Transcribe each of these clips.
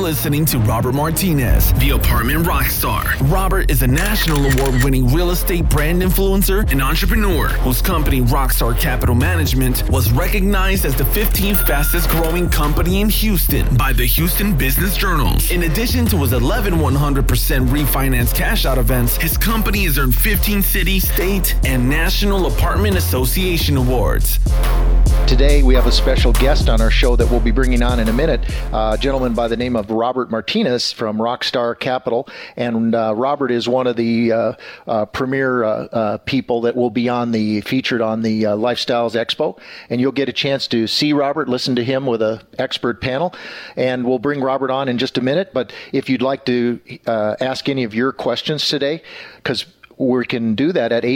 listening to Robert Martinez, the apartment rock star. Robert is a national award-winning real estate brand influencer and entrepreneur whose company, Rockstar Capital Management, was recognized as the 15th fastest growing company in Houston by the Houston Business Journal. In addition to his 11 100% refinance cash out events, his company has earned 15 city, state, and National Apartment Association awards. Today, we have a special guest on our show that we'll be bringing on in a minute, a gentleman by the name of Robert Martinez from Rockstar Capital. And Robert is one of the premier people that will be featured on the Lifestyles Expo. And you'll get a chance to see Robert, listen to him with an expert panel. And we'll bring Robert on in just a minute. But if you'd like to ask any of your questions today, because we can do that at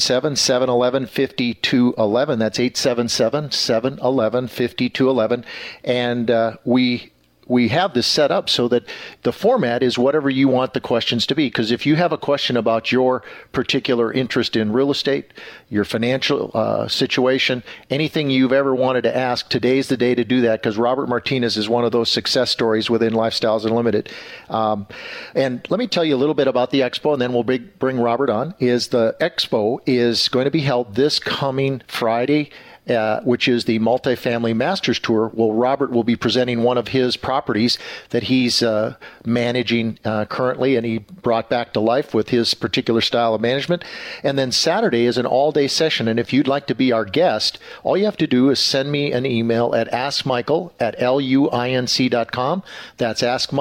877-711-5211. That's 877-711-5211. And we have this set up so that the format is whatever you want the questions to be. Because if you have a question about your particular interest in real estate, your financial situation, anything you've ever wanted to ask, today's the day to do that, because Robert Martinez is one of those success stories within Lifestyles Unlimited. And let me tell you a little bit about the expo, and then we'll bring Robert on. The expo is going to be held this coming Friday, which is the Multifamily Masters Tour. Well, Robert will be presenting one of his properties that he's managing currently, and he brought back to life with his particular style of management. And then Saturday is an all-day session, and if you'd like to be our guest, all you have to do is send me an email at askmichael@luinc.com. That's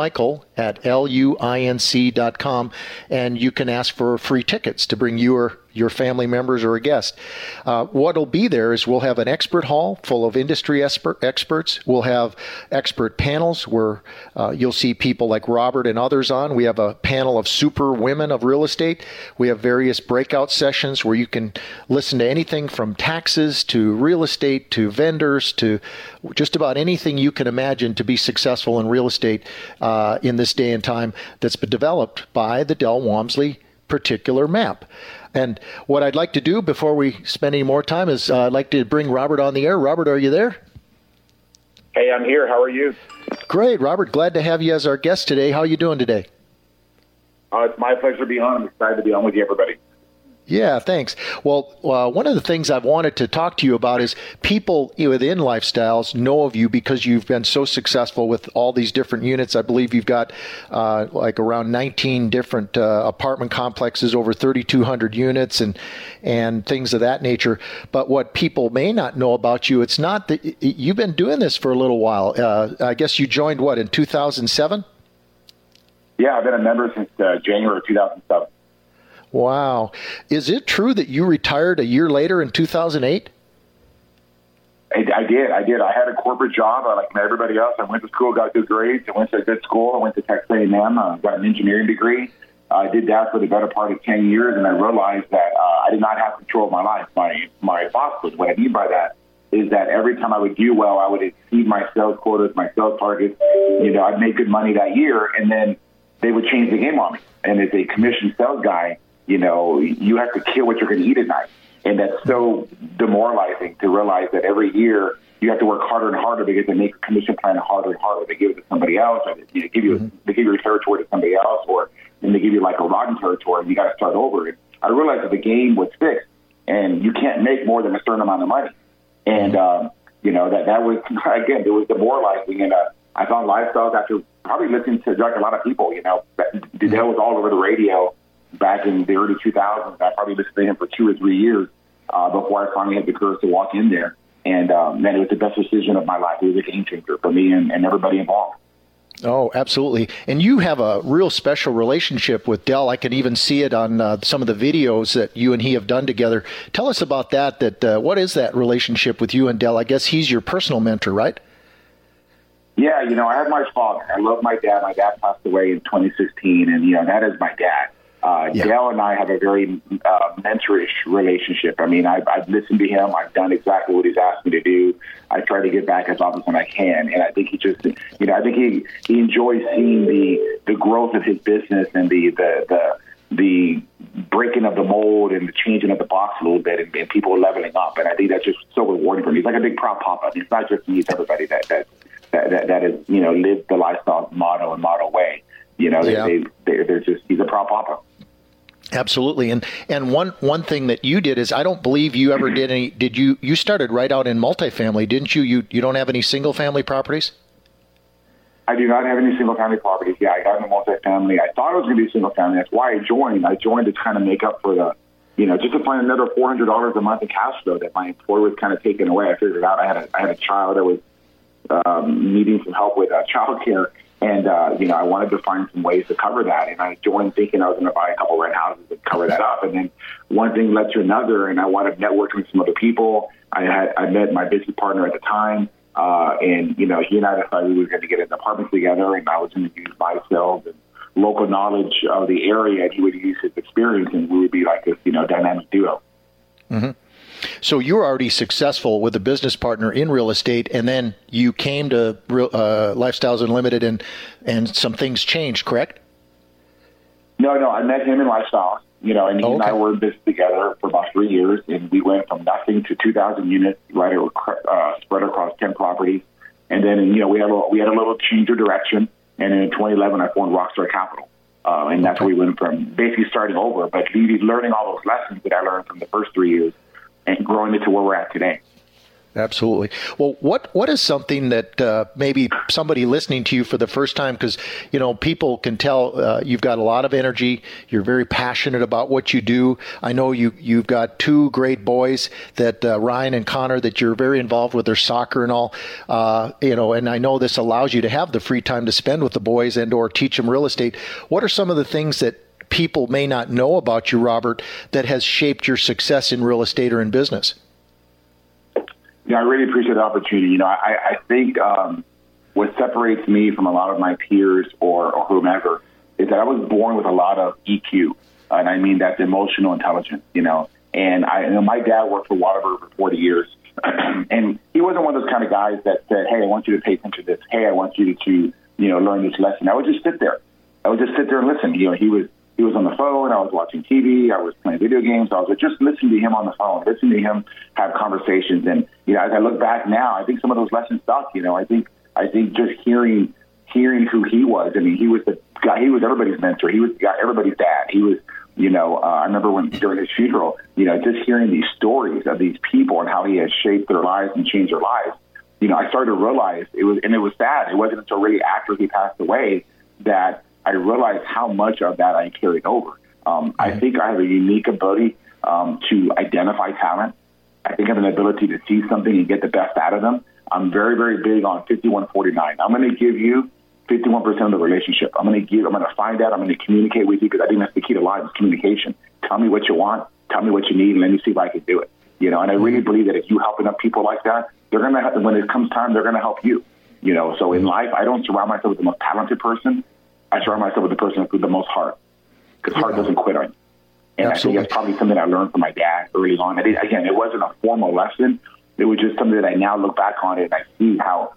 askmichael@luinc.com, and you can ask for free tickets to bring your family members or a guest. What'll be there is we'll have an expert hall full of industry experts. We'll have expert panels where you'll see people like Robert and others on. We have a panel of super women of real estate. We have various breakout sessions where you can listen to anything from taxes to real estate to vendors to just about anything you can imagine to be successful in real estate in this day and time that's been developed by the Del Walmsley particular map. And what I'd like to do before we spend any more time is I'd like to bring Robert on the air. Robert, are you there? Hey, I'm here. How are you? Great, Robert. Glad to have you as our guest today. How are you doing today? It's my pleasure to be on. I'm excited to be on with you, everybody. Yeah, thanks. Well, one of the things I've wanted to talk to you about is people within Lifestyles know of you because you've been so successful with all these different units. I believe you've got like around 19 different apartment complexes, over 3,200 units and things of that nature. But what people may not know about you, it's not that you've been doing this for a little while. I guess you joined, in 2007? Yeah, I've been a member since January of 2007. Wow. Is it true that you retired a year later in 2008? I did. I had a corporate job like everybody else. I went to school, got good grades. I went to a good school. I went to Texas A&M, got an engineering degree. I did that for the better part of 10 years, and I realized that I did not have control of my life. My boss would. What I mean by that is that every time I would do well, I would exceed my sales quotas, my sales targets. I'd make good money that year, and then they would change the game on me. And as a commission sales guy, you have to kill what you're going to eat at night. And that's so demoralizing to realize that every year you have to work harder and harder because they make a commission plan harder and harder. They give it to somebody else, or they give your territory to somebody else, or then they give you like a rotten territory and you got to start over. And I realized that the game was fixed and you can't make more than a certain amount of money. And, that was, again, it was demoralizing. And I found Lifestyles after probably listening to like a lot of people, Dale was all over the radio back in the early 2000s. I probably listened to him for 2 or 3 years before I finally had the courage to walk in there. And man, it was the best decision of my life. It was a game changer for me and everybody involved. Oh, absolutely. And you have a real special relationship with Del. I can even see it on some of the videos that you and he have done together. Tell us about that. What is that relationship with you and Del? I guess he's your personal mentor, right? Yeah, I have my father. I love my dad. My dad passed away in 2016, and, that is my dad. Dale and I have a very mentorish relationship. I mean, I've listened to him. I've done exactly what he's asked me to do. I try to get back as often as I can. And I think he just, I think he enjoys seeing the growth of his business and the breaking of the mold and the changing of the box a little bit and people leveling up. And I think that's just so rewarding for me. He's like a big proud papa. It's not just me, it's everybody that that is, you know, live the lifestyle motto and model way. You know, they're just, he's a proud papa. Absolutely. And one thing that you did is, I don't believe you ever did any, you started right out in multifamily, didn't you? You don't have any single family properties? I do not have any single family properties. Yeah, I got into multifamily. I thought it was going to be single family. That's why I joined. I joined to kind of make up for the, you know, just to find another $400 a month in cash flow that my employer was kind of taking away. I figured out I had a child that was needing some help with childcare. And, you know, I wanted to find some ways to cover that. And I joined thinking I was going to buy a couple rent houses and cover that up. And then one thing led to another, and I wound up networking with some other people. I met my business partner at the time, and, you know, he and I decided we were going to get an apartment together, and I was going to use my sales and local knowledge of the area, and he would use his experience, and we would be like this, you know, dynamic duo. Mm-hmm. So you were already successful with a business partner in real estate, and then you came to Lifestyles Unlimited, and some things changed, correct? No, I met him in Lifestyles, you know, and he and I were in business together for about 3 years, and we went from nothing to 2,000 units, right, spread across 10 properties. And then, you know, we had a little change of direction, and in 2011, I formed Rockstar Capital. And that's where we went from basically starting over, but learning all those lessons that I learned from the first 3 years, and growing it to where we're at today. Absolutely. Well, what is something that maybe somebody listening to you for the first time, because, you know, people can tell you've got a lot of energy, you're very passionate about what you do. I know you've got two great boys, that Ryan and Connor, that you're very involved with their soccer and all, you know, and I know this allows you to have the free time to spend with the boys and or teach them real estate. What are some of the things that people may not know about you, Robert, that has shaped your success in real estate or in business? Yeah, I really appreciate the opportunity. You know, I think what separates me from a lot of my peers or whomever is that I was born with a lot of EQ, and I mean that's emotional intelligence, you know. And my dad worked for Waterbury for 40 years, and he wasn't one of those kind of guys that said, hey, I want you to pay attention to this. Hey, I want you to, you know, learn this lesson. I would just sit there. And listen. You know, he was on the phone, I was watching TV, I was playing video games, I was just listening to him on the phone, listening to him have conversations. And, you know, as I look back now, I think some of those lessons stuck. You know, I think just hearing who he was. I mean, he was the guy, he was everybody's mentor. He was everybody's dad. He was, you know, I remember during his funeral, you know, just hearing these stories of these people and how he has shaped their lives and changed their lives. You know, I started to realize it was sad. It wasn't until really after he passed away that I realized how much of that I carried over. I think I have a unique ability to identify talent. I think I have an ability to see something and get the best out of them. I'm very, very big on 51-49. I'm going to give you 51% of the relationship. I'm going to find out. I'm going to communicate with you, because I think that's the key to life is communication. Tell me what you want. Tell me what you need, and let me see if I can do it. You know, and I really believe that if you help enough people like that, they're going to, when it comes time, they're going to help you. You know, so in life, I don't surround myself with the most talented person. I surround myself with the person with the most heart, because heart doesn't quit on you. And absolutely. I think that's probably something I learned from my dad early on. And again, it wasn't a formal lesson. It was just something that I now look back on it and I see how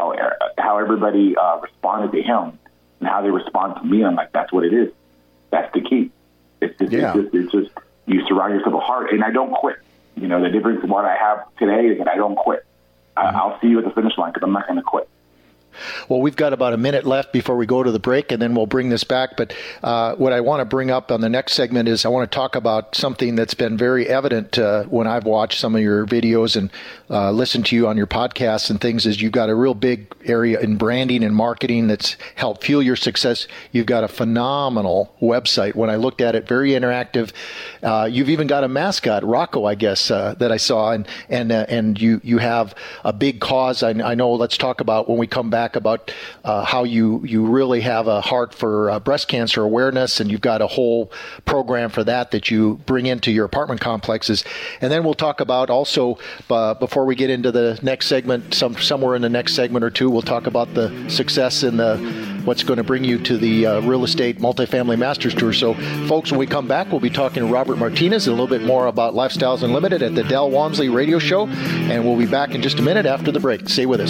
everybody responded to him and how they respond to me. I'm like, that's what it is. That's the key. It's just you surround yourself with heart, and I don't quit. You know, the difference in what I have today is that I don't quit. I'll see you at the finish line, because I'm not going to quit. Well, we've got about a minute left before we go to the break, and then we'll bring this back. But what I want to bring up on the next segment is I want to talk about something that's been very evident when I've watched some of your videos and listened to you on your podcasts and things, is you've got a real big area in branding and marketing that's helped fuel your success. You've got a phenomenal website. When I looked at it, very interactive. You've even got a mascot, Rocco, I guess, that I saw. And you have a big cause. I know, let's talk about when we come back about how you really have a heart for breast cancer awareness, and you've got a whole program for that you bring into your apartment complexes. And then we'll talk about also, before we get into the next segment, somewhere in the next segment or two, we'll talk about the success and what's going to bring you to the Real Estate Multifamily Masters Tour. So, folks, when we come back, we'll be talking to Robert Martinez a little bit more about Lifestyles Unlimited at the Del Walmsley Radio Show, and we'll be back in just a minute after the break. Stay with us.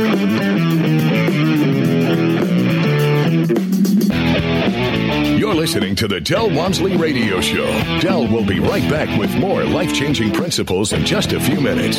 You're listening to the Del Walmsley Radio Show. Del will be right back with more life-changing principles in just a few minutes.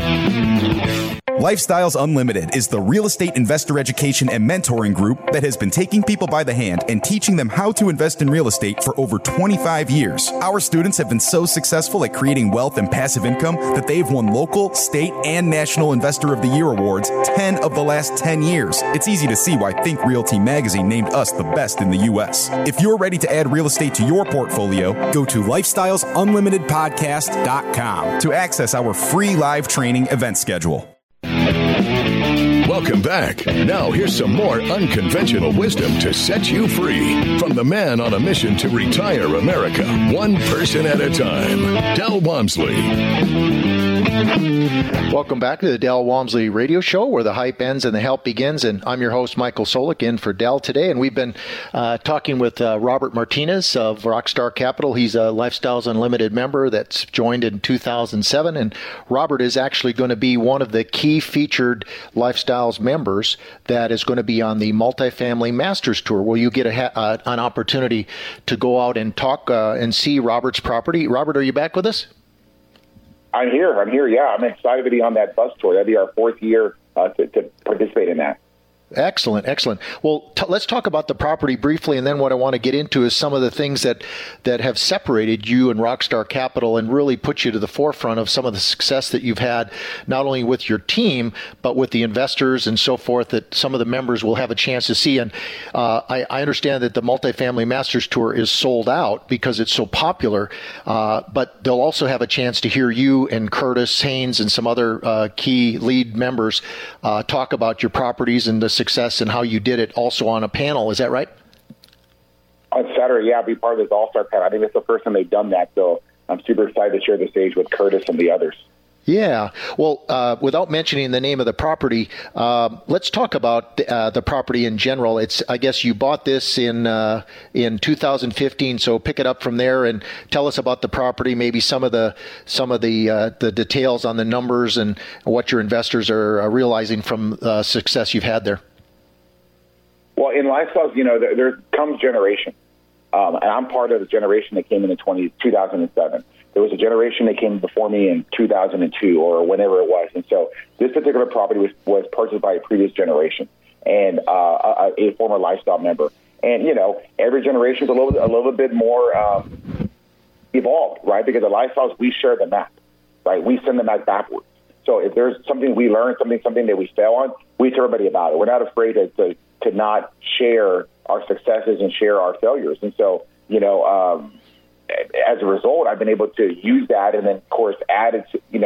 Lifestyles Unlimited is the real estate investor education and mentoring group that has been taking people by the hand and teaching them how to invest in real estate for over 25 years. Our students have been so successful at creating wealth and passive income that they've won local, state, and national Investor of the Year awards 10 of the last 10 years. It's easy to see why Think Realty magazine named us the best in the U.S. If you're ready to add real estate to your portfolio, go to lifestylesunlimitedpodcast.com to access our free live training event schedule. Welcome back. Now here's some more unconventional wisdom to set you free from the man on a mission to retire America, one person at a time, Del Walmsley. Welcome back to the Del Walmsley Radio Show, where the hype ends and the help begins. And I'm your host, Michael Solik, in for Del today. And we've been talking with Robert Martinez of Rockstar Capital. He's a Lifestyles Unlimited member that's joined in 2007. And Robert is actually going to be one of the key featured Lifestyles members that is going to be on the Multifamily Masters Tour, where you get an opportunity to go out and talk and see Robert's property. Robert, are you back with us? I'm here. Yeah, I'm excited to be on that bus tour. That'd be our fourth year to participate in that. Excellent. Well, let's talk about the property briefly, and then what I want to get into is some of the things that have separated you and Rockstar Capital and really put you to the forefront of some of the success that you've had, not only with your team, but with the investors and so forth, that some of the members will have a chance to see. And I understand that the Multifamily Masters Tour is sold out because it's so popular, but they'll also have a chance to hear you and Curtis Haynes and some other key lead members talk about your properties and the success and how you did it also on a panel. Is that right? On Saturday, yeah, I'll be part of this all-star panel. I think it's the first time they've done that, so I'm super excited to share the stage with Curtis and the others. Yeah. Well, without mentioning the name of the property, let's talk about the property in general. I guess you bought this in 2015, so pick it up from there and tell us about the property, maybe some of the details on the numbers and what your investors are realizing from success you've had there. Well, in Lifestyles, there comes generation, and I'm part of the generation that came in 2007. There was a generation that came before me in 2002 or whenever it was. And so this particular property was purchased by a previous generation and a former Lifestyle member. And, every generation is a little bit more evolved, right? Because the Lifestyles, we share the map, right? We send the map backwards. So if there's something we learn, something that we fail on, we tell everybody about it. We're not afraid to not share our successes and share our failures. And so, as a result, I've been able to use that and then, of course, add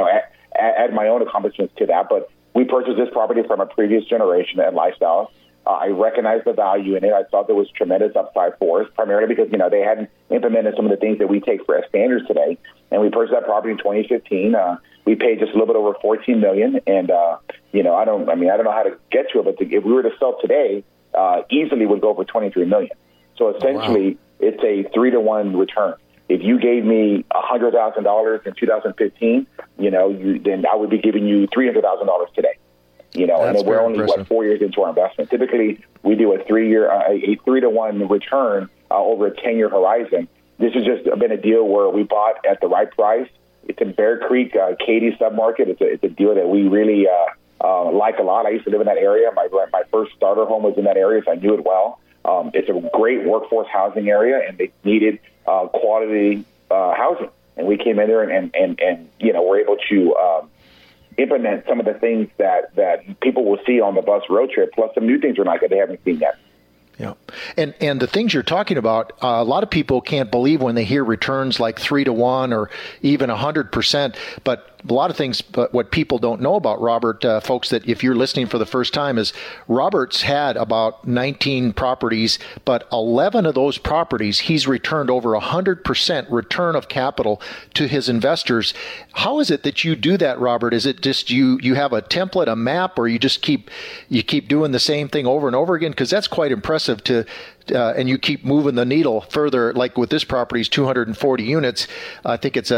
my own accomplishments to that. But we purchased this property from a previous generation at Lifestyle. I recognized the value in it. I thought there was tremendous upside for us, primarily because, they hadn't implemented some of the things that we take for as standards today. And we purchased that property in 2015. We paid just a little bit over $14 million. And, I don't know how to get to it, but if we were to sell today, easily would go for $23 million. So essentially, wow. It's a 3-to-1 return. If you gave me $100,000 in 2015, then I would be giving you $300,000 today. And we're only 4 years into our investment. Typically, we do a 3-to-1 return over a 10-year horizon. This has just been a deal where we bought at the right price. It's in Bear Creek, Katy submarket. It's a deal that we really like a lot. I used to live in that area. My first starter home was in that area, so I knew it well. It's a great workforce housing area, and they needed quality housing. And we came in there and we're able to implement some of the things that people will see on the bus road trip, plus some new things that they haven't seen yet. Yeah. And the things you're talking about, a lot of people can't believe when they hear returns like 3-to-1 or even 100%, but a lot of things, but what people don't know about Robert, folks, that if you're listening for the first time, is Robert's had about 19 properties, but 11 of those properties, he's returned over 100% return of capital to his investors. How is it that you do that, Robert? Is it just you have a template, a map, or you just keep doing the same thing over and over again? Because that's quite impressive to and you keep moving the needle further, like with this property's 240 units, I think it's a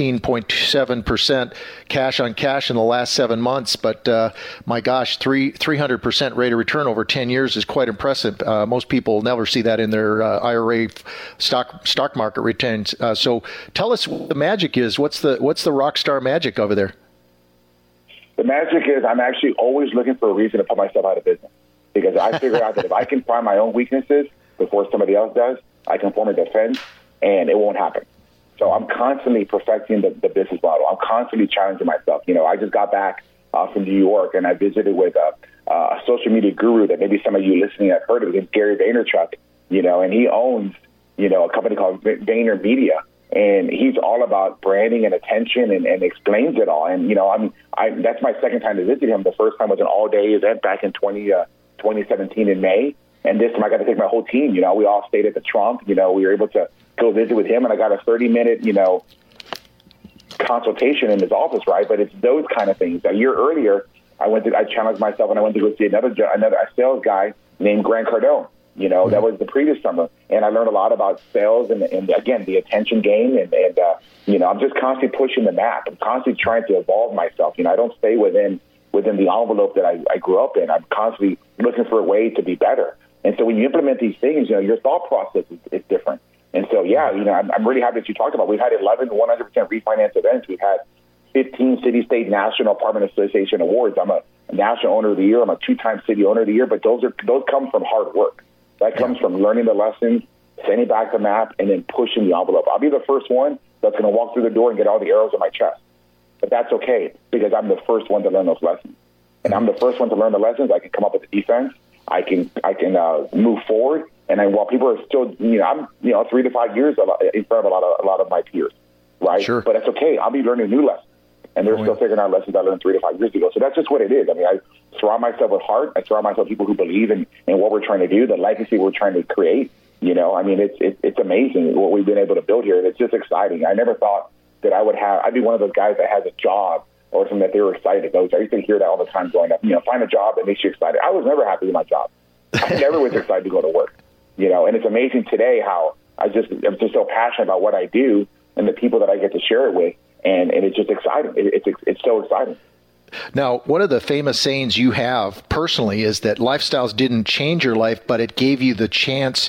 16.7% cash on cash in the last 7 months. But my gosh, 300% rate of return over 10 years is quite impressive. Most people never see that in their IRA stock market returns. So tell us what the magic is. What's the Rockstar magic over there? The magic is I'm actually always looking for a reason to put myself out of business, because I figure out that if I can find my own weaknesses before somebody else does, I can form a defense and it won't happen. So I'm constantly perfecting the business model. I'm constantly challenging myself. I just got back from New York and I visited with a social media guru that maybe some of you listening have heard of. It's Gary Vaynerchuk, and he owns, a company called Vayner Media. And he's all about branding and attention and explains it all. And, that's my second time to visit him. The first time was an all-day event back in 2017 in May. And this time I got to take my whole team. We all stayed at the Trump. We were able to go visit with him. And I got a 30-minute, consultation in his office, right? But it's those kind of things. A year earlier, I challenged myself and I went to go see another sales guy named Grant Cardone. That was the previous summer. And I learned a lot about sales and again, the attention game. And I'm just constantly pushing the map. I'm constantly trying to evolve myself. I don't stay within the envelope that I grew up in. I'm constantly looking for a way to be better. And so when you implement these things, your thought process is different. And so, I'm really happy that you talked about. We've had 11 100% refinance events. We've had 15 City, State, National Apartment Association awards. I'm a National Owner of the Year. I'm a 2-time City Owner of the Year. But those come from hard work. That comes from learning the lessons, sending back the map, and then pushing the envelope. I'll be the first one that's going to walk through the door and get all the arrows in my chest. But that's okay, because I'm the first one to learn those lessons. And I'm the first one to learn the lessons. I can come up with a defense. I can move forward. And then while people are still, I'm 3 to 5 years in front of a lot of my peers, right? Sure. But that's okay. I'll be learning new lessons. And they're still figuring out lessons I learned 3 to 5 years ago. So that's just what it is. I mean, I surround myself with heart. I surround myself with people who believe in what we're trying to do, the legacy we're trying to create. It's amazing what we've been able to build here. And it's just exciting. I never thought that I'd be one of those guys that has a job or something that they were excited about. I used to hear that all the time growing up. Find a job that makes you excited. I was never happy with my job. I never was excited to go to work. And it's amazing today how I'm just so passionate about what I do and the people that I get to share it with. And it's just exciting. It's so exciting. Now, one of the famous sayings you have personally is that lifestyles didn't change your life, but it gave you the choice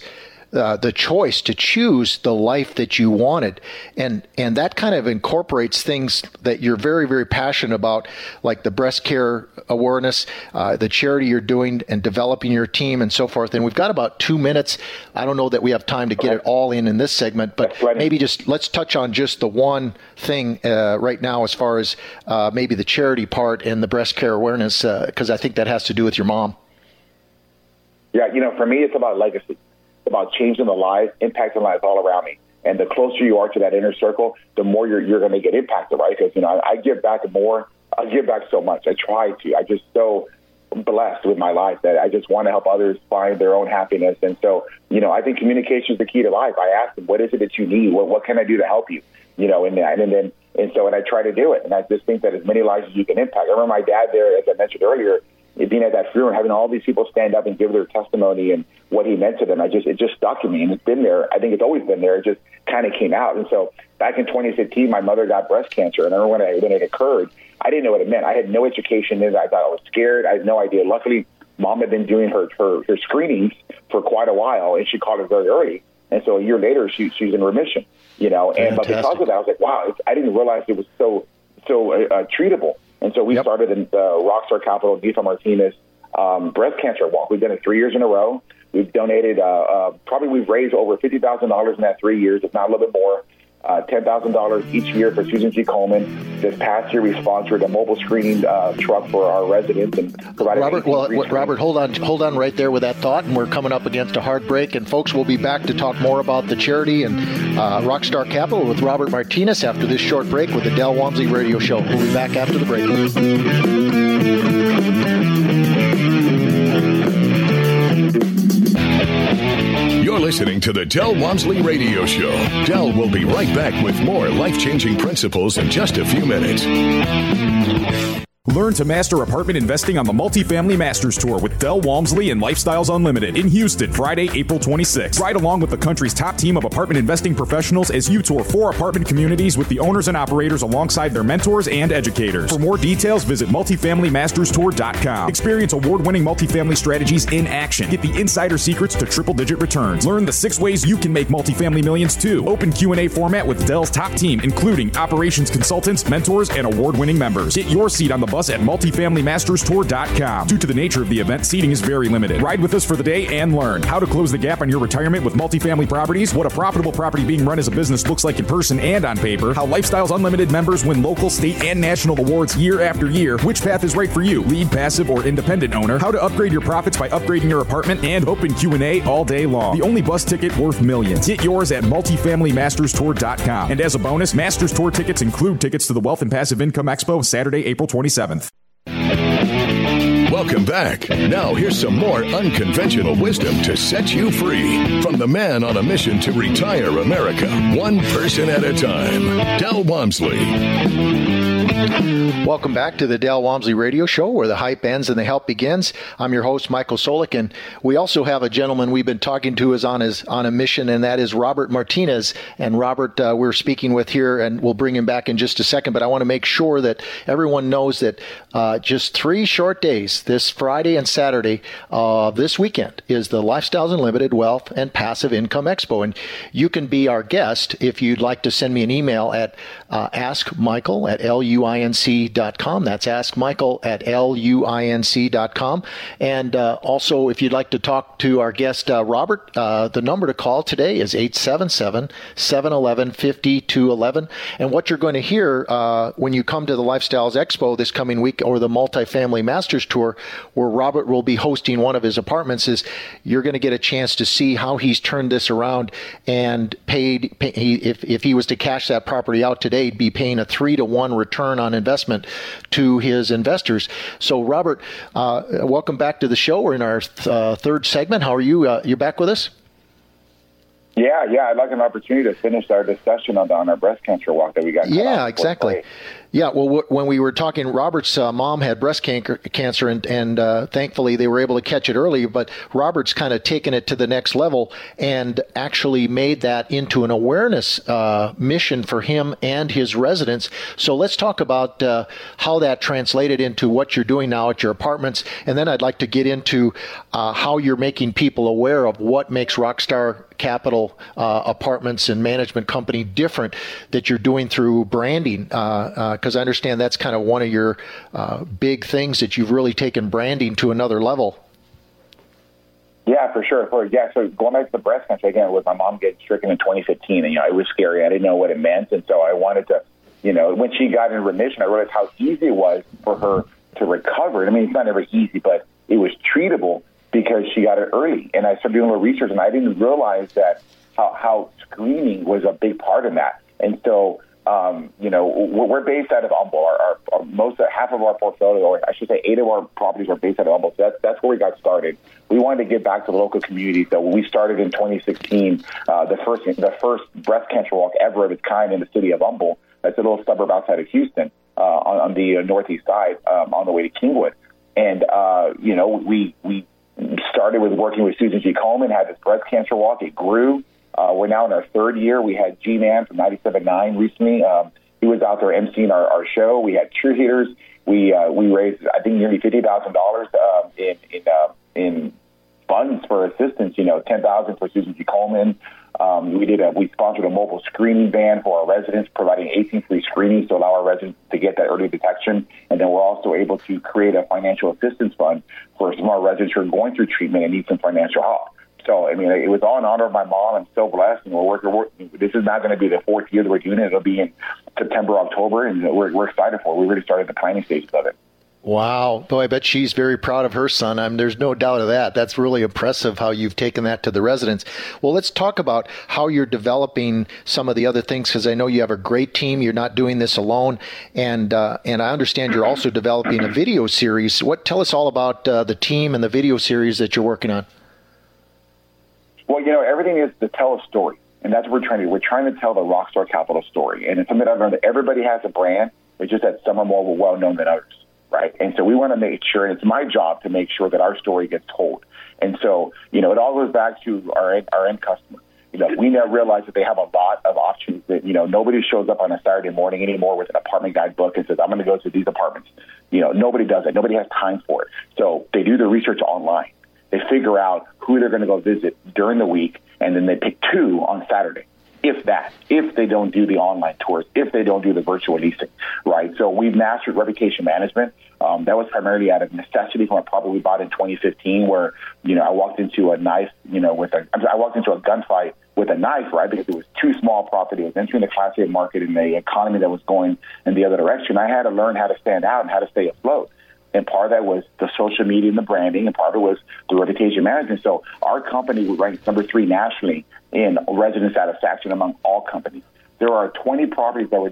to choose the life that you wanted. And that kind of incorporates things that you're very, very passionate about, like the breast care awareness, the charity you're doing and developing your team and so forth. And we've got about 2 minutes. I don't know that we have time to get it all in this segment, but maybe just let's touch on just the one thing right now as far as maybe the charity part and the breast care awareness, because I think that has to do with your mom. Yeah, for me, it's about legacy. About changing the lives, impacting lives all around me. And the closer you are to that inner circle, the more you're going to get impacted, right? Because, I give back more. I give back so much. I try to. I'm just so blessed with my life that I just want to help others find their own happiness. And so, I think communication is the key to life. I ask them, what is it that you need? What can I do to help you? And so I try to do it. And I just think that as many lives as you can impact. I remember my dad there, as I mentioned earlier, being at that funeral, having all these people stand up and give their testimony and what he meant to them. It just stuck in me, and it's been there. I think it's always been there. It just kind of came out. And so back in 2015, my mother got breast cancer, and I remember when it occurred, I didn't know what it meant. I had no education in it. I thought I was scared. I had no idea. Luckily, Mom had been doing her screenings for quite a while, and she caught it very early. And so a year later, she's in remission. And but because of that, I was like, wow, I didn't realize it was so treatable. And so we started in the Rockstar Capital Diva Martinez breast cancer walk. We've done it 3 years in a row. We've donated, we've raised over $50,000 in that 3 years, if not a little bit more. $10,000 each year for Susan G. Komen. This past year, we sponsored a mobile screening truck for our residents and provided. Robert, hold on right there with that thought, and we're coming up against a hard break. And folks, we'll be back to talk more about the charity and Rockstar Capital with Robert Martinez after this short break with the Del Walmsley Radio Show. We'll be back after the break. You're listening to the Del Walmsley Radio Show. Del will be right back with more life-changing principles in just a few minutes. Learn to master apartment investing on the Multifamily Masters Tour with Del Walmsley and Lifestyles Unlimited in Houston, Friday, April 26th. Ride along with the country's top team of apartment investing professionals as you tour 4 apartment communities with the owners and operators alongside their mentors and educators. For more details, visit multifamilymasterstour.com. Experience award-winning multifamily strategies in action. Get the insider secrets to triple-digit returns. Learn the 6 ways you can make multifamily millions too. Open Q&A format with Del's top team, including operations consultants, mentors, and award-winning members. Get your seat on the bus at multifamilymasterstour.com. Due to the nature of the event, seating is very limited. Ride with us for the day and learn how to close the gap on your retirement with multifamily properties, what a profitable property being run as a business looks like in person and on paper, how Lifestyles Unlimited members win local, state, and national awards year after year, which path is right for you, lead, passive, or independent owner, how to upgrade your profits by upgrading your apartment, and open Q&A all day long. The only bus ticket worth millions. Get yours at multifamilymasterstour.com. And as a bonus, Masters Tour tickets include tickets to the Wealth and Passive Income Expo Saturday, April 27th. Welcome back. Now here's some more unconventional wisdom to set you free from the man on a mission to retire America, one person at a time, Del Walmsley. Welcome back to the Del Walmsley Radio Show, where the hype ends and the help begins. I'm your host, Michael Solik, and we also have a gentleman we've been talking to is on a mission, and that is Robert Martinez. And Robert, we're speaking with here, and we'll bring him back in just a second. But I want to make sure that everyone knows that just 3 short days, this Friday and Saturday of this weekend, is the Lifestyles Unlimited Wealth and Passive Income Expo. And you can be our guest if you'd like to send me an email at askmichael@luinc.com. That's askmichael@luinc.com. And also, if you'd like to talk to our guest, Robert, the number to call today is 877-711-5211. And what you're going to hear when you come to the Lifestyles Expo this coming week, or the Multifamily Masters Tour, where Robert will be hosting one of his apartments, is you're going to get a chance to see how he's turned this around and if he was to cash that property out today, he'd be paying a 3-to-1 return on investment to his investors. So, Robert, welcome back to the show. We're in our third segment. How are you? You're back with us? Yeah. I'd like an opportunity to finish our discussion on our breast cancer walk that we got. Yeah, exactly. Yeah, well, when we were talking, Robert's mom had breast cancer, and thankfully they were able to catch it early, but Robert's kind of taken it to the next level and actually made that into an awareness mission for him and his residents. So let's talk about how that translated into what you're doing now at your apartments, and then I'd like to get into how you're making people aware of what makes Rockstar Capital Apartments and Management Company different that you're doing through branding, because I understand that's kind of one of your big things, that you've really taken branding to another level. Yeah, for sure. So going back to the breast cancer, again, was my mom getting stricken in 2015, and it was scary. I didn't know what it meant, and so I wanted to, when she got in remission, I realized how easy it was for her to recover. I mean, it's not ever easy, but it was treatable because she got it early. And I started doing a little research, and I didn't realize that how screening was a big part in that. And so, we're based out of Humble. Half of our portfolio, or I should say 8 of our properties are based out of Humble. So that's where we got started. We wanted to give back to the local community. So we started in 2016, the first breast cancer walk ever of its kind in the city of Humble. That's a little suburb outside of Houston, on the northeast side, on the way to Kingwood. And, we started with working with Susan G. Komen, had this breast cancer walk. It grew. We're now in our 3rd year. We had G-Man from 97.9 recently. He was out there emceeing our show. We had cheerleaders. We raised, I think, nearly $50,000 in funds for assistance. $10,000 for Susan G. Komen. We sponsored a mobile screening van for our residents, providing 18 free screenings to allow our residents to get that early detection. And then we're also able to create a financial assistance fund for some of our residents who are going through treatment and need some financial help. So, I mean, it was all in honor of my mom. I'm so blessed. And this is not going to be the 4th year that we're doing it. It'll be in September, October, and we're excited for it. We really started the planning stages of it. Wow. Boy, I bet she's very proud of her son. There's no doubt of that. That's really impressive how you've taken that to the residents. Well, let's talk about how you're developing some of the other things, because I know you have a great team. You're not doing this alone. And I understand you're also developing a video series. Tell us all about the team and the video series that you're working on. Well, everything is to tell a story, and that's what we're trying to do. We're trying to tell the Rockstar Capital story, and it's something I've learned that everybody has a brand. It's just that some are more well-known than others. right? And so we want to make sure, and it's my job to make sure that our story gets told. And so, it all goes back to our end customer. We now realize that they have a lot of options that, nobody shows up on a Saturday morning anymore with an apartment guidebook and says, I'm going to go to these apartments. Nobody does it. Nobody has time for it. So they do the research online. They figure out who they're going to go visit during the week, and then they pick 2 on Saturday. If they don't do the online tours, if they don't do the virtual leasing, right? So we've mastered reputation management. That was primarily out of necessity from a property we bought in 2015, where, I walked into a knife, I walked into a gunfight with a knife, right? Because it was too small property. It was entering the Class A market in the economy that was going in the other direction. I had to learn how to stand out and how to stay afloat. And part of that was the social media and the branding, and part of it was the reputation management. So our company ranked number 3 nationally in resident satisfaction among all companies. There are 20 properties that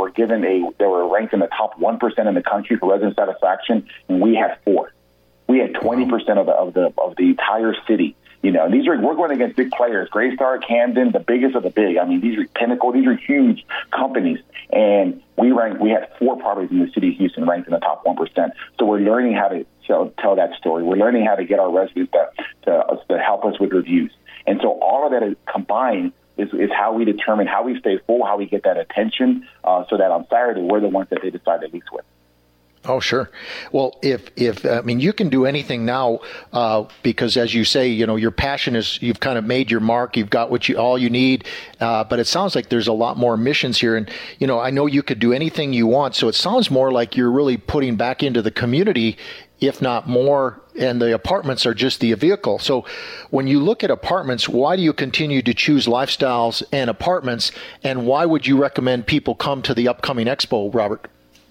were ranked in the top 1% in the country for resident satisfaction, and we had 4. We had 20% of the entire city. We're going against big players, Greystar, Camden, the biggest of the big. I mean, these are Pinnacle, these are huge companies. And we had 4 properties in the city of Houston ranked in the top 1%. So we're learning how to tell that story. We're learning how to get our residents to help us with reviews. And so all of that is combined is how we determine how we stay full, how we get that attention, so that on Saturday we're the ones that they decide to lease with. Oh, sure. Well, if you can do anything now, because as you say, your passion is, you've kind of made your mark, you've got all you need, but it sounds like there's a lot more missions here. And, I know you could do anything you want. So it sounds more like you're really putting back into the community, if not more, and the apartments are just the vehicle. So when you look at apartments, why do you continue to choose lifestyles and apartments? And why would you recommend people come to the upcoming expo, Robert?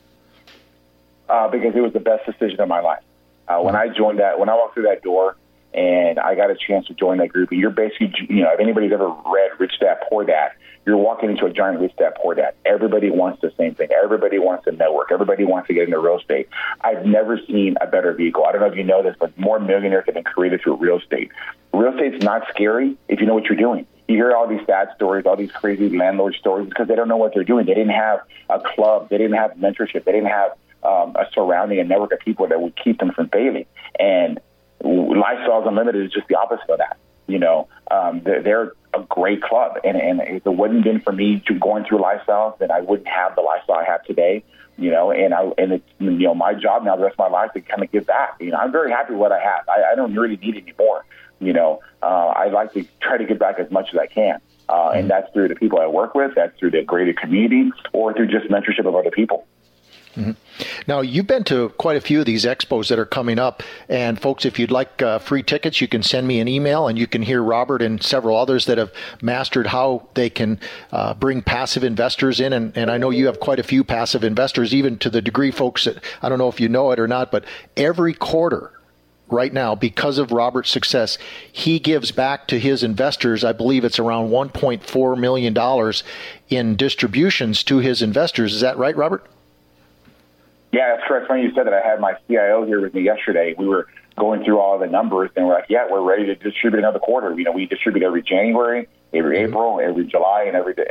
Because it was the best decision of my life. When I walked through that door and I got a chance to join that group, and you're basically, if anybody's ever read Rich Dad Poor Dad, you're walking into a giant Rich Dad Poor Dad. Everybody wants the same thing. Everybody wants to network. Everybody wants to get into real estate. I've never seen a better vehicle. I don't know if you know this, but more millionaires have been created through real estate. Real estate's not scary if you know what you're doing. You hear all these sad stories, all these crazy landlord stories, because they don't know what they're doing. They didn't have a club. They didn't have mentorship. They didn't have a surrounding a network of people that would keep them from failing. And Lifestyles Unlimited is just the opposite of that. They're a great club. And if it wouldn't have been for me going through Lifestyles, then I wouldn't have the lifestyle I have today. And it's my job now the rest of my life to kind of give back. I'm very happy with what I have. I don't really need any more. I like to try to give back as much as I can. And that's through the people I work with, that's through the greater community, or through just mentorship of other people. Mm-hmm. Now, you've been to quite a few of these expos that are coming up. And folks, if you'd like free tickets, you can send me an email and you can hear Robert and several others that have mastered how they can bring passive investors in. And I know you have quite a few passive investors, even to the degree, folks, that I don't know if you know it or not, but every quarter right now, because of Robert's success, he gives back to his investors, I believe it's around $1.4 million in distributions to his investors. Is that right, Robert? Yeah, that's correct. Funny you said that. I had my CIO here with me yesterday. We were going through all the numbers, and we're like, yeah, we're ready to distribute another quarter. We distribute every January, every April, every July, and every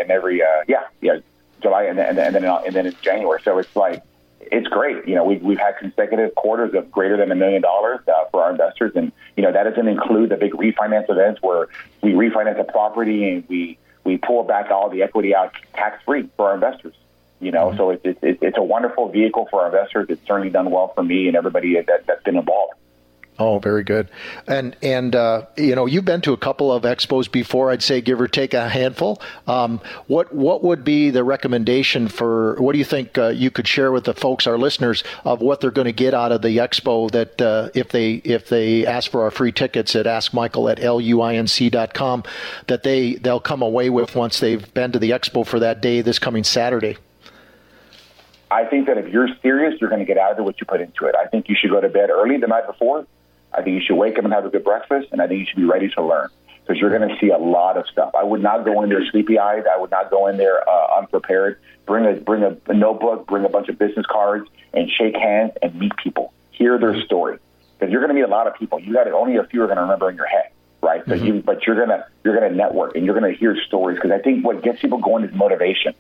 July, and then it's January. So it's like, it's great. We've had consecutive quarters of greater than $1 million for our investors, and that doesn't include the big refinance events where we refinance a property and we pull back all the equity out tax free for our investors. So it's a wonderful vehicle for our investors. It's certainly done well for me and everybody that's been involved. Oh, very good. And you've been to a couple of expos before, I'd say give or take a handful. What would be the recommendation what do you think you could share with the folks, our listeners, of what they're going to get out of the expo that if they ask for our free tickets at askmichael@luinc.com, that they'll come away with once they've been to the expo for that day this coming Saturday? I think that if you're serious, you're going to get out of it what you put into it. I think you should go to bed early the night before. I think you should wake up and have a good breakfast, and I think you should be ready to learn because you're going to see a lot of stuff. I would not go in there sleepy-eyed. I would not go in there unprepared. Bring a notebook, bring a bunch of business cards, and shake hands and meet people. Hear their story because you're going to meet a lot of people. You got only a few are going to remember in your head, right? So but you're going to network and you're going to hear stories because I think what gets people going is motivation.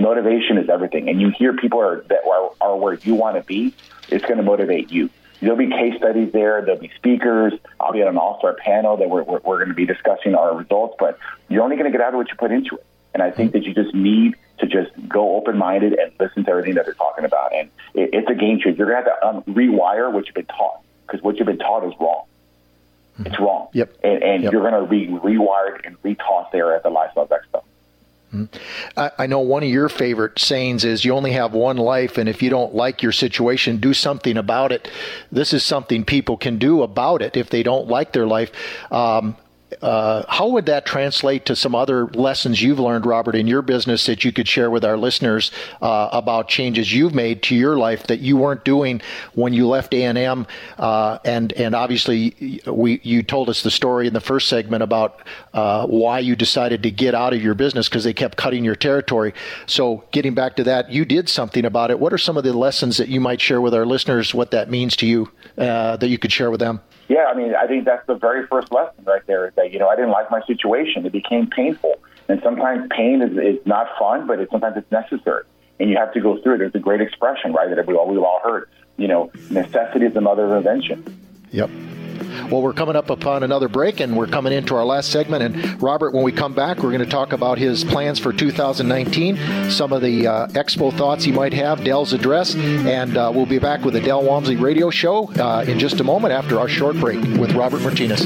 motivation is everything. And you hear people that are where you want to be, it's going to motivate you. There'll be case studies there. There'll be speakers. I'll be on an all-star panel that we're going to be discussing our results. But you're only going to get out of what you put into it. And I think that you just need to just go open-minded and listen to everything that they're talking about. And it's a game changer. You're going to have to rewire what you've been taught, because what you've been taught is wrong. It's wrong. Yep. And you're going to be rewired and retaught there at the Lifestyles Expo. I know one of your favorite sayings is you only have one life, and if you don't like your situation, do something about it. This is something people can do about it if they don't like their life. How would that translate to some other lessons you've learned, Robert, in your business that you could share with our listeners about changes you've made to your life that you weren't doing when you left A&M? And obviously, you told us the story in the first segment about why you decided to get out of your business because they kept cutting your territory. So getting back to that, you did something about it. What are some of the lessons that you might share with our listeners, what that means to you, that you could share with them? Yeah, I mean, I think that's the very first lesson right there is that, I didn't like my situation. It became painful. And sometimes pain is not fun, but sometimes it's necessary. And you have to go through it. There's a great expression, right, that we've all heard. Necessity is the mother of invention. Yep. Well, we're coming up upon another break, and we're coming into our last segment. And Robert, when we come back, we're going to talk about his plans for 2019, some of the expo thoughts he might have, Dell's address, and we'll be back with the Del Walmsley Radio Show in just a moment after our short break with Robert Martinez.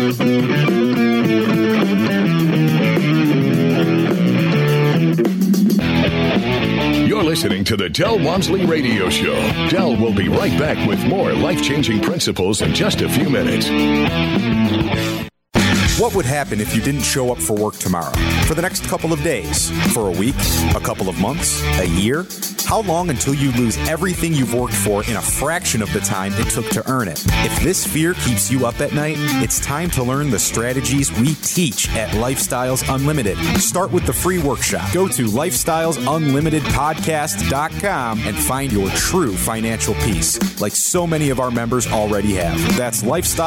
You're listening to the Del Walmsley Radio Show. Del will be right back with more life-changing principles in just a few minutes. What would happen if you didn't show up for work tomorrow? For the next couple of days? For a week? A couple of months? A year? How long until you lose everything you've worked for in a fraction of the time it took to earn it? If this fear keeps you up at night, it's time to learn the strategies we teach at Lifestyles Unlimited. Start with the free workshop. Go to lifestylesunlimitedpodcast.com and find your true financial peace, like so many of our members already have. That's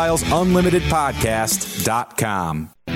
lifestylesunlimitedpodcast.com.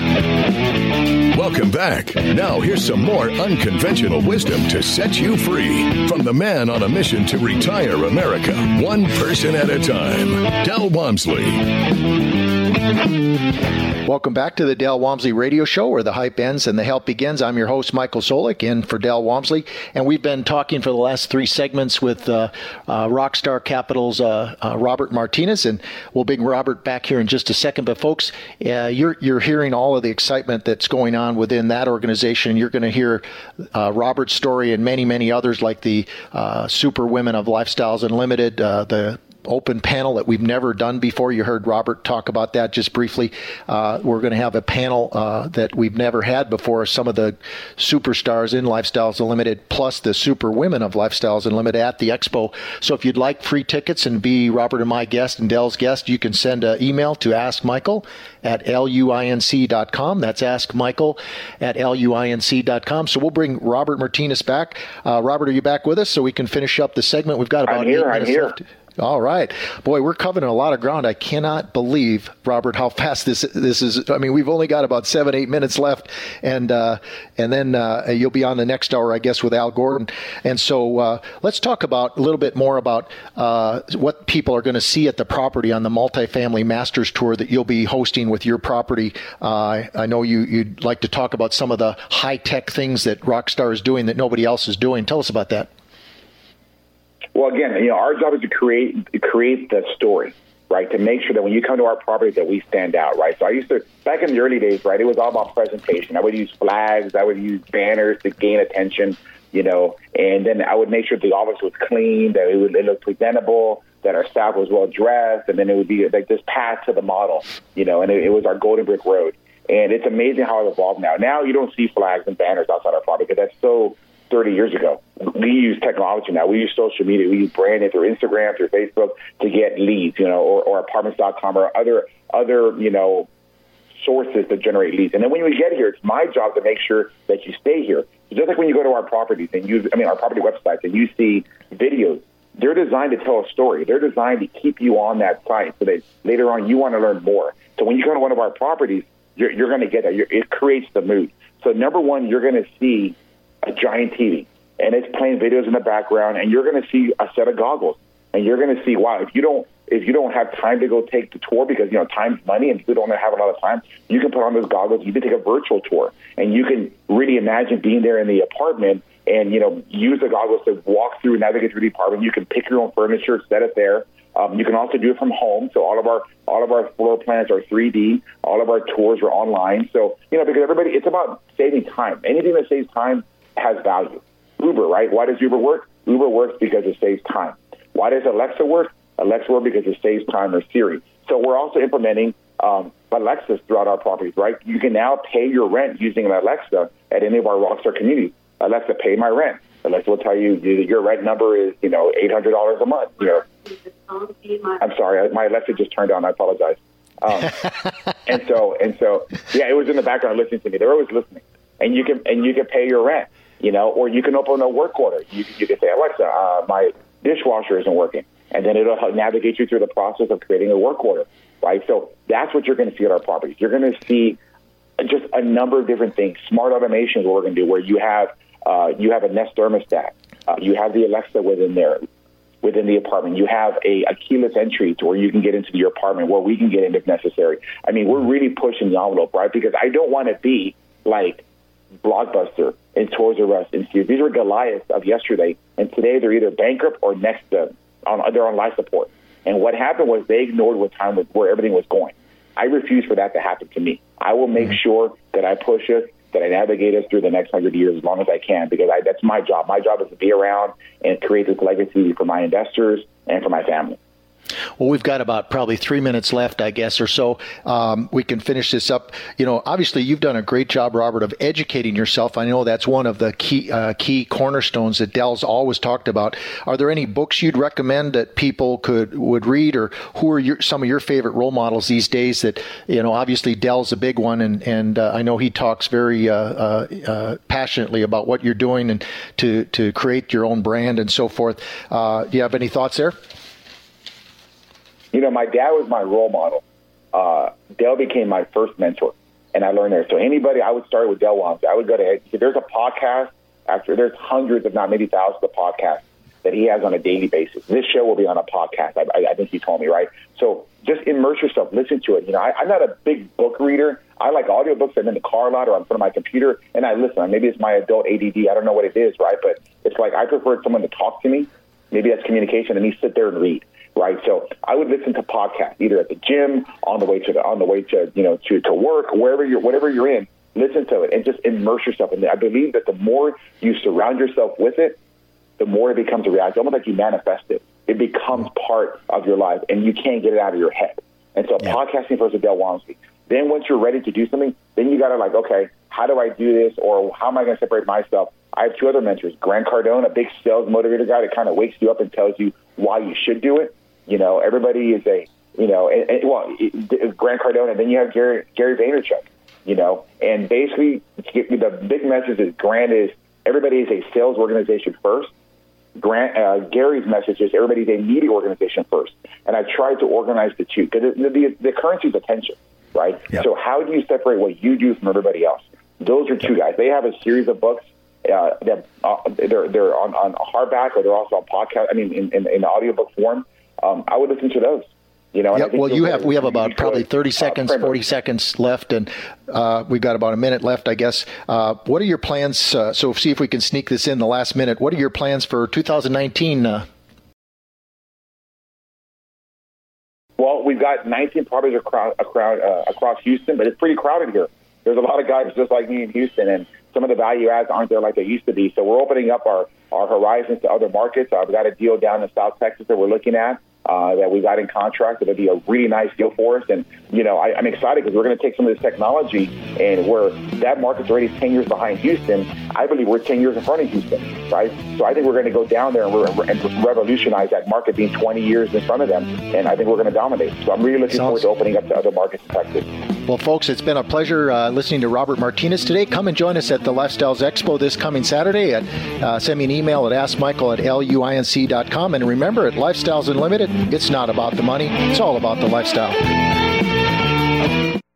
Welcome back. Now here's some more unconventional wisdom to set you free from the man on a mission to retire America, one person at a time, Del Walmsley. Welcome back to the Del Walmsley Radio Show, where the hype ends and the help begins. I'm your host, Michael Solik, in for Del Walmsley, and we've been talking for the last three segments with Rockstar Capital's Robert Martinez, and we'll bring Robert back here in just a second. But folks, you're hearing all of the excitement that's going on within that organization. You're going to hear Robert's story and many, many others, like the Super Women of Lifestyles Unlimited, the open panel that we've never done before. You heard Robert talk about that just briefly. We're going to have a panel that we've never had before, some of the superstars in Lifestyles Unlimited, plus the super women of Lifestyles Unlimited at the expo. So if you'd like free tickets and be Robert and my guest and Dell's guest, you can send an email to askmichael@luinc.com. That's askmichael@luinc.com. So we'll bring Robert Martinez back. Robert, are you back with us so we can finish up the segment? We've got about 8 minutes left. All right. Boy, we're covering a lot of ground. I cannot believe, Robert, how fast this is. I mean, we've only got about 7-8 minutes left, and then you'll be on the next hour, I guess, with Al Gordon. And so let's talk about a little bit more about what people are going to see at the property on the Multifamily Masters Tour that you'll be hosting with your property. I know you'd like to talk about some of the high-tech things that Rockstar is doing that nobody else is doing. Tell us about that. Well, again, our job is to create the story, right? To make sure that when you come to our property that we stand out, right? So I used to, back in the early days, right, it was all about presentation. I would use flags, I would use banners to gain attention, and then I would make sure the office was clean, that it looked presentable, that our staff was well dressed, and then it would be like this path to the model, and it was our golden brick road. And it's amazing how it evolved now. Now you don't see flags and banners outside our property because that's so 30 years ago. We use technology now. We use social media. We use branding through Instagram, through Facebook to get leads, or apartments.com or other sources to generate leads. And then when you get here, it's my job to make sure that you stay here. Just like when you go to our properties and our property websites and you see videos, they're designed to tell a story. They're designed to keep you on that site so that later on you want to learn more. So when you go to one of our properties, you're going to get that. It creates the mood. So number one, you're going to see a giant TV. and it's playing videos in the background, and you're going to see a set of goggles, and you're going to see, wow, if you don't have time to go take the tour because, time's money and people don't have a lot of time, you can put on those goggles. You can take a virtual tour, and you can really imagine being there in the apartment and, use the goggles to walk through, navigate through the apartment. You can pick your own furniture, set it there. You can also do it from home. So all of our floor plans are 3D. All of our tours are online. So, because everybody, it's about saving time. Anything that saves time has value. Uber, right? Why does Uber work? Uber works because it saves time. Why does Alexa work? Alexa works because it saves time, or Siri. So we're also implementing Alexas throughout our properties, right? You can now pay your rent using an Alexa at any of our Rockstar communities. Alexa, pay my rent. Alexa will tell you your rent number is, $800 a month. I'm sorry, my Alexa just turned on. I apologize. And so, yeah, it was in the background listening to me. They're always listening, and you can pay your rent, or you can open a work order. You can say, Alexa, my dishwasher isn't working, and then it'll navigate you through the process of creating a work order, right? So that's what you're going to see at our properties. You're going to see just a number of different things. Smart automation is what we're going to do, where you have a Nest thermostat, you have the Alexa within the apartment. You have a keyless entry to where you can get into your apartment, where we can get in if necessary. I mean, we're really pushing the envelope, right? Because I don't want to be like Blockbuster and Toys R Us and Sears. These were Goliaths of yesterday, and today they're either bankrupt or they're on life support. And what happened was they ignored where everything was going. I refuse for that to happen to me. I will make sure that I push us, that I navigate us through the next 100 years as long as I can, because that's my job. My job is to be around and create this legacy for my investors and for my family. Well, we've got about probably 3 minutes left, I guess, or so. We can finish this up. Obviously, you've done a great job, Robert, of educating yourself. I know that's one of the key cornerstones that Dell's always talked about. Are there any books you'd recommend that people would read, or who are some of your favorite role models these days? That obviously Dell's a big one, and I know he talks very passionately about what you're doing and to create your own brand and so forth. Do you have any thoughts there? My dad was my role model. Dell became my first mentor, and I learned there. So anybody, I would start with Del Walmsley. I would go to, there's a podcast, there's hundreds, if not maybe thousands of podcasts that he has on a daily basis. This show will be on a podcast, I think he told me, right? So just immerse yourself, listen to it. I'm not a big book reader. I like audiobooks. I'm in the car a lot or I'm in front of my computer, and I listen. Maybe it's my adult ADD. I don't know what it is, right? But it's like I prefer someone to talk to me. Maybe that's communication, and me sit there and read. Right, so I would listen to podcasts either at the gym, on the way to to work, whatever you're in. Listen to it and just immerse yourself in it. I believe that the more you surround yourself with it, the more it becomes a reality. Almost like you manifest it. It becomes part of your life, and you can't get it out of your head. And so, podcasting first with Del Walmsley. Then once you're ready to do something, then you got to okay, how do I do this, or how am I going to separate myself? I have two other mentors, Grant Cardone, a big sales motivator guy that kind of wakes you up and tells you why you should do it. Everybody is Grant Cardone, and then you have Gary Vaynerchuk, and basically the big message is everybody is a sales organization first. Gary's message is everybody's a media organization first. And I tried to organize the two because the currency is attention, right? Yep. So how do you separate what you do from everybody else? Those are two guys. They have a series of books. They're on hardback, or they're also on podcast. I mean, in audiobook form. I would listen to those. Yep. Well, we have about probably 30 seconds, 40 seconds left, and we've got about a minute left, I guess. What are your plans? So see if we can sneak this in the last minute. What are your plans for 2019? Well, we've got 19 properties across Houston, but it's pretty crowded here. There's a lot of guys just like me in Houston, and some of the value adds aren't there like they used to be. So we're opening up our horizons to other markets. I've got a deal down in South Texas that we're looking at. That we got in contract. It'll be a really nice deal for us. And, I'm excited because we're going to take some of this technology, and where that market's already 10 years behind Houston, I believe we're 10 years in front of Houston, right? So I think we're going to go down there and revolutionize that market, being 20 years in front of them. And I think we're going to dominate. So I'm really looking forward to opening up to other markets in Texas. Well, folks, it's been a pleasure listening to Robert Martinez today. Come and join us at the Lifestyles Expo this coming Saturday. Send me an email at askmichael@luinc.com. And remember, at Lifestyles Unlimited, it's not about the money. It's all about the lifestyle.